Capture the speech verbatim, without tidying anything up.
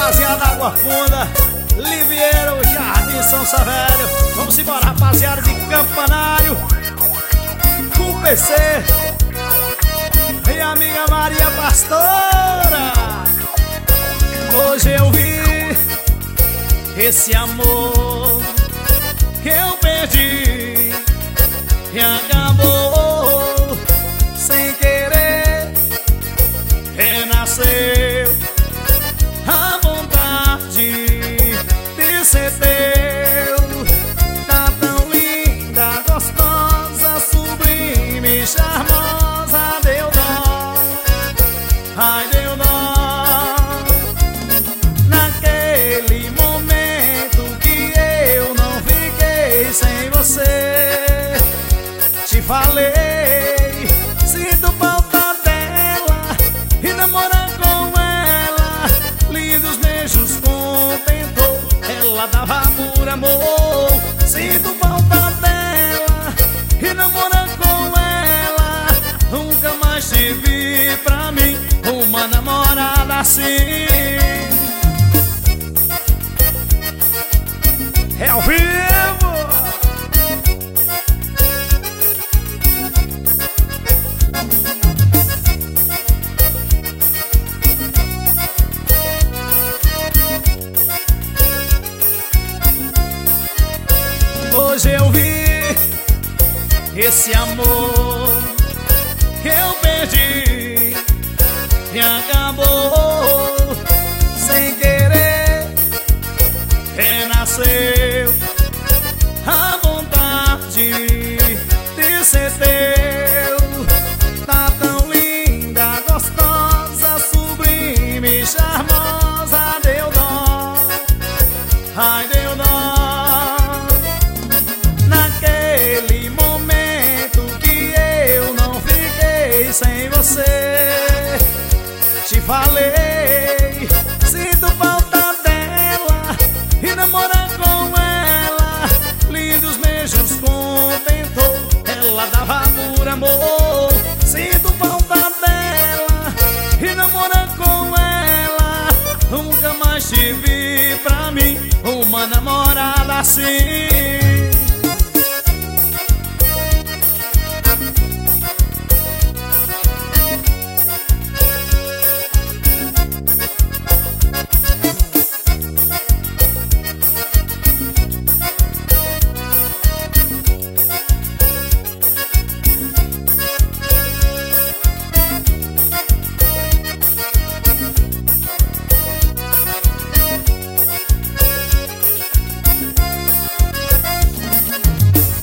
rapaziada, Água Funda, Livieiro, Jardim São Savério. Vamos embora, rapaziada de Campanário, com P C, minha amiga Maria Pastora. Hoje eu vi esse amor que eu perdi e acabou sem querer, renasceu a vontade de ser teu. Tá tão linda, gostosa, sublime, charmosa, deu dó, ai deu dó. Naquele momento que eu não fiquei sem você, te falei, sinto falta dela e namorar com ela, lindos beijos contentou, ela dava por amor. Sinto falta dela e namorar com ela, nunca mais tive pra mim uma namorada assim. É ao vivo! Hoje eu vi esse amor que eu perdi e acabou sem querer, renasceu a vontade de ser teu. Tá tão linda, gostosa, sublime, charmosa, deu dó, ai deu dó. Naquele momento que eu não fiquei sem você, te falei, sinto falta dela e namorar com ela, lindos beijos contentou, ela dava por amor. Sinto falta dela e namorar com ela, nunca mais tive pra mim uma namorada assim.